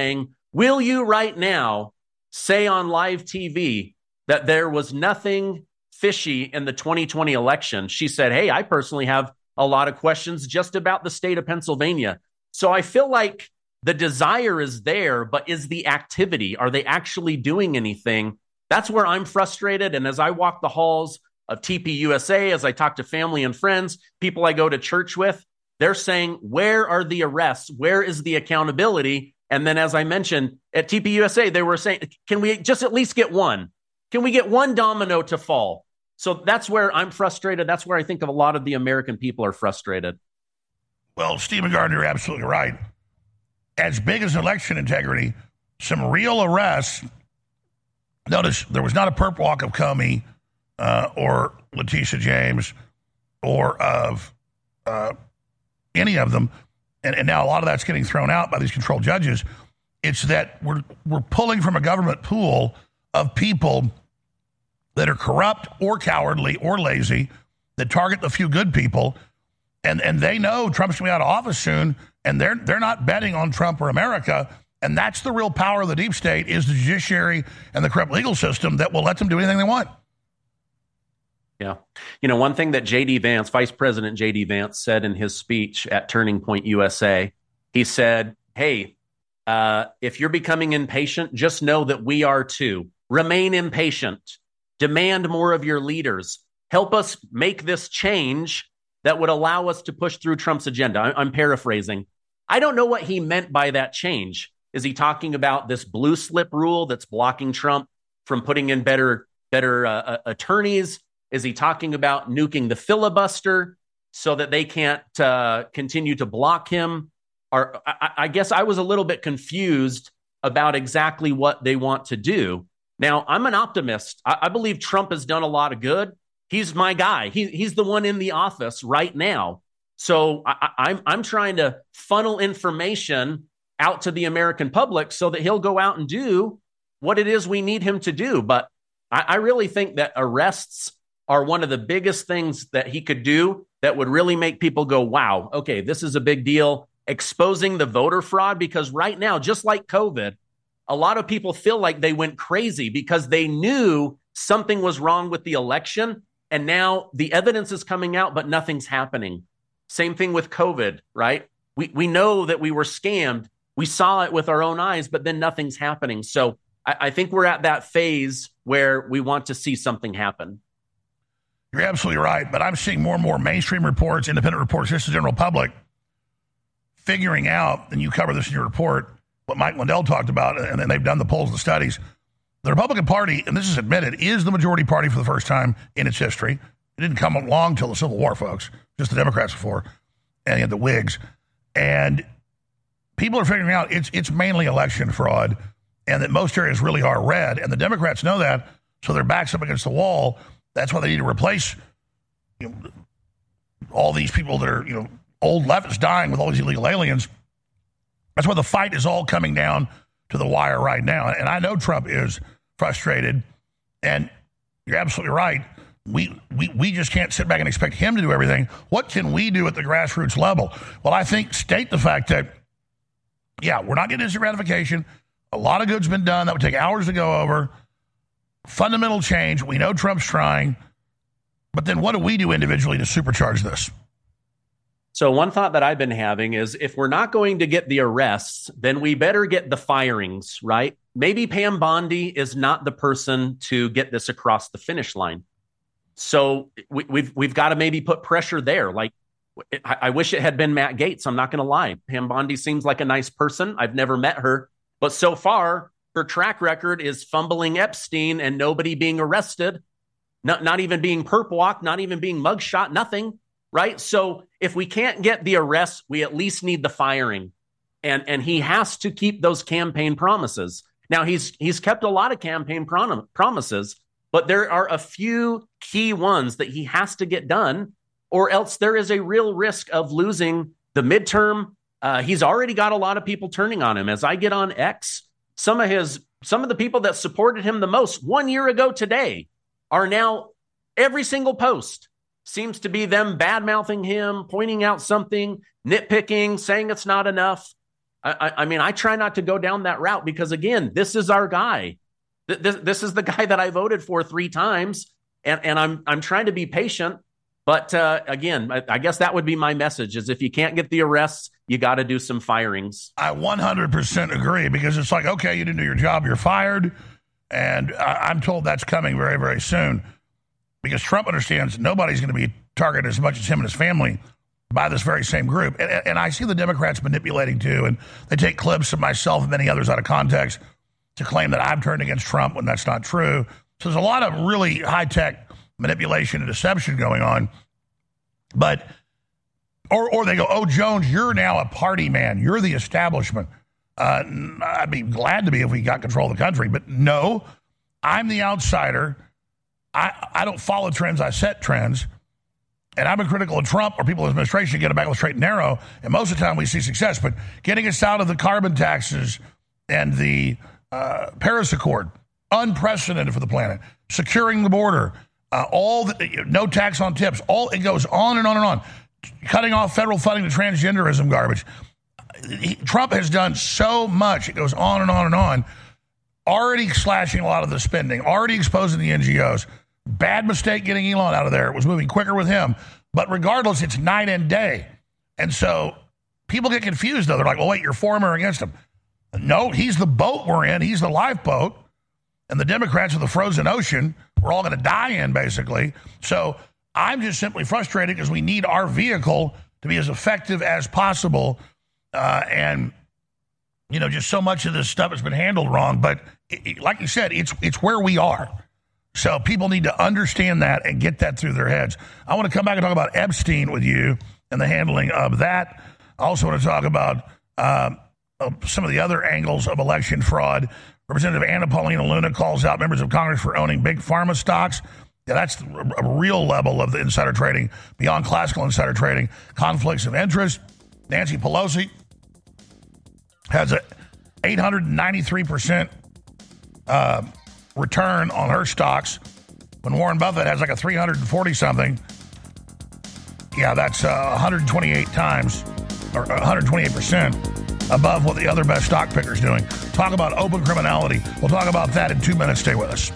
Will you right now say on live TV that there was nothing fishy in the 2020 election? She said, hey, I personally have a lot of questions just about the state of Pennsylvania. So I feel like the desire is there, but is the activity? Are they actually doing anything? That's where I'm frustrated. And as I walk the halls of TPUSA, as I talk to family and friends, people I go to church with, they're saying, where are the arrests? Where is the accountability? And then, as I mentioned, at TPUSA, they were saying, can we just at least get one? Can we get one domino to fall? So that's where I'm frustrated. That's where I think of a lot of the American people are frustrated. Well, Stephen Gardner, you're absolutely right. As big as election integrity, some real arrests. Notice there was not a perp walk of Comey or Letitia James or of any of them. And now a lot of that's getting thrown out by these controlled judges. It's that we're pulling from a government pool of people that are corrupt or cowardly or lazy, that target the few good people, and they know Trump's going to be out of office soon, and they're not betting on Trump or America, and that's the real power of the deep state, is the judiciary and the corrupt legal system that will let them do anything they want. Yeah. You know, one thing that J.D. Vance, Vice President J.D. Vance, said in his speech at Turning Point USA, he said, hey, if you're becoming impatient, just know that we are too. Remain impatient. Demand more of your leaders. Help us make this change that would allow us to push through Trump's agenda. I'm paraphrasing. I don't know what he meant by that change. Is he talking about this blue slip rule that's blocking Trump from putting in better attorneys? Is he talking about nuking the filibuster so that they can't continue to block him? Or I guess I was a little bit confused about exactly what they want to do. Now, I'm an optimist. I believe Trump has done a lot of good. He's my guy. He's the one in the office right now. So I'm trying to funnel information out to the American public so that he'll go out and do what it is we need him to do. But I really think that arrests are one of the biggest things that he could do that would really make people go, wow, okay, this is a big deal. Exposing the voter fraud, because right now, just like COVID, a lot of people feel like they went crazy because they knew something was wrong with the election. And now the evidence is coming out, but nothing's happening. Same thing with COVID, right? We know that we were scammed. We saw it with our own eyes, but then nothing's happening. So I think we're at that phase where we want to see something happen. You're absolutely right. But I'm seeing more and more mainstream reports, independent reports, just the general public, figuring out, and you cover this in your report, what Mike Lindell talked about, and then they've done the polls and the studies. The Republican Party, and this is admitted, is the majority party for the first time in its history. It didn't come along till the Civil War, folks. Just the Democrats before, and you had the Whigs. And people are figuring out it's mainly election fraud, and that most areas really are red. And the Democrats know that, so their back's up against the wall. That's why they need to replace all these people that are, old leftists dying with all these illegal aliens. That's why the fight is all coming down to the wire right now. And I know Trump is frustrated, and you're absolutely right. We just can't sit back and expect him to do everything. What can we do at the grassroots level? Well, I think state the fact that, we're not getting instant gratification. A lot of good's been done. That would take hours to go over. Fundamental change. We know Trump's trying. But then what do we do individually to supercharge this? So one thought that I've been having is if we're not going to get the arrests, then we better get the firings, right? Maybe Pam Bondi is not the person to get this across the finish line. So we've got to maybe put pressure there. Like, I wish it had been Matt Gaetz. I'm not going to lie. Pam Bondi seems like a nice person. I've never met her. But so far, her track record is fumbling Epstein and nobody being arrested, not even being perp walked, not even being mugshot, nothing. Right. So if we can't get the arrests, we at least need the firing. And he has to keep those campaign promises. Now, he's kept a lot of campaign promises, but there are a few key ones that he has to get done, or else there is a real risk of losing the midterm. He's already got a lot of people turning on him. As I get on X, some of the people that supported him the most 1 year ago today are now every single post seems to be them bad-mouthing him, pointing out something, nitpicking, saying it's not enough. I mean, I try not to go down that route because, again, this is our guy. This is the guy that I voted for 3 times, and I'm trying to be patient. But again, I guess that would be my message: is if you can't get the arrests, you got to do some firings. I 100% agree, because it's like, okay, you didn't do your job, you're fired, and I'm told that's coming very, very soon, because Trump understands nobody's going to be targeted as much as him and his family by this very same group. And I see the Democrats manipulating too, and they take clips of myself and many others out of context to claim that I've turned against Trump when that's not true. So there's a lot of really high-tech manipulation and deception going on. But, or they go, oh, Jones, you're now a party man. You're the establishment. I'd be glad to be if we got control of the country. But no, I'm the outsider. I don't follow trends. I set trends. And I've been critical of Trump or people in the administration to get it back on the straight and narrow. And most of the time we see success. But getting us out of the carbon taxes and the Paris Accord, unprecedented for the planet. Securing the border, no tax on tips. It goes on and on and on. Cutting off federal funding to transgenderism garbage. Trump has done so much. It goes on and on and on. Already slashing a lot of the spending. Already exposing the NGOs. Bad mistake getting Elon out of there. It was moving quicker with him. But regardless, it's night and day. And so people get confused, though. They're like, well, wait, you're for him or against him? No, he's the boat we're in. He's the lifeboat. And the Democrats are the frozen ocean we're all going to die in, basically. So I'm just simply frustrated because we need our vehicle to be as effective as possible. And, you know, just so much of this stuff has been handled wrong. But like you said, it's where we are. So people need to understand that and get that through their heads. I want to come back and talk about Epstein with you and the handling of that. I also want to talk about some of the other angles of election fraud. Representative Anna Paulina Luna calls out members of Congress for owning big pharma stocks. Yeah, that's a real level of the insider trading, beyond classical insider trading. Conflicts of interest. Nancy Pelosi has a 893% return on her stocks, when Warren Buffett has like a 340-something. Yeah, that's 128 times, or 128% above what the other best stock picker's doing. Talk about open criminality. We'll talk about that in 2 minutes. Stay with us.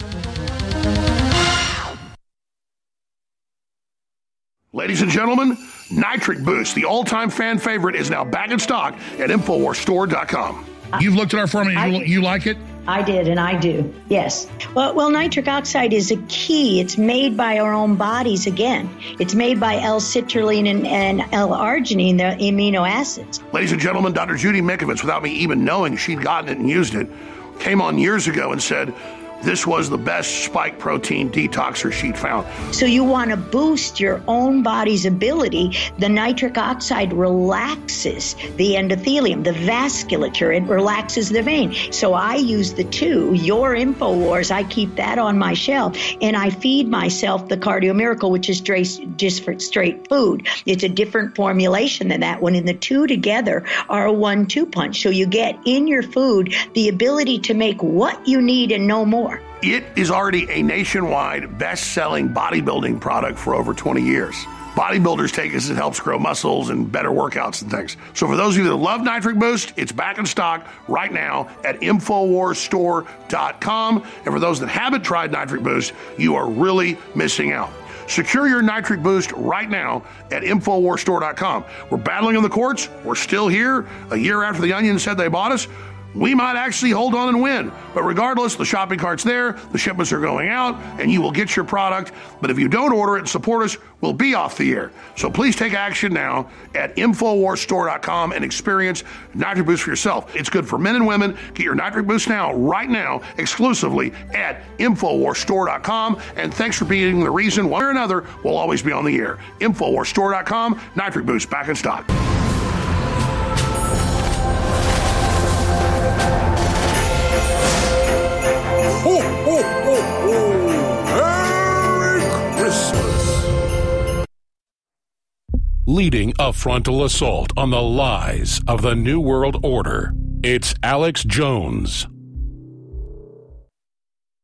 Ladies and gentlemen, Nitric Boost, the all-time fan favorite, is now back in stock at InfoWarsStore.com. You've looked at our formula. You like it? I did, and I do, yes. Well, nitric oxide is a key. It's made by our own bodies again. It's made by L-citrulline and L-arginine, the amino acids. Ladies and gentlemen, Dr. Judy Mikovits, without me even knowing she'd gotten it and used it, came on years ago and said this was the best spike protein detoxer she'd found. So you want to boost your own body's ability. The nitric oxide relaxes the endothelium, the vasculature. It relaxes the vein. So I use the two. Your InfoWars, I keep that on my shelf. And I feed myself the Cardio Miracle, which is just for straight food. It's a different formulation than that one. And the two together are a 1-2 punch. So you get in your food the ability to make what you need and no more. It is already a nationwide best-selling bodybuilding product for over 20 years. Bodybuilders take it as it helps grow muscles and better workouts and things. So for those of you that love Nitric Boost, it's back in stock right now at InfoWarsStore.com. And for those that haven't tried Nitric Boost, you are really missing out. Secure your Nitric Boost right now at InfoWarsStore.com. We're battling in the courts. We're still here. A year after the Onion said they bought us, we might actually hold on and win. But regardless, the shopping cart's there, the shipments are going out, and you will get your product. But if you don't order it and support us, we'll be off the air. So please take action now at InfoWarsStore.com and experience Nitric Boost for yourself. It's good for men and women. Get your Nitric Boost now, right now, exclusively at InfoWarsStore.com. And thanks for being the reason, one way or another, we'll always be on the air. InfoWarsStore.com, Nitric Boost back in stock. Ho, ho, ho, ho! Merry Christmas! Leading a frontal assault on the lies of the New World Order, it's Alex Jones.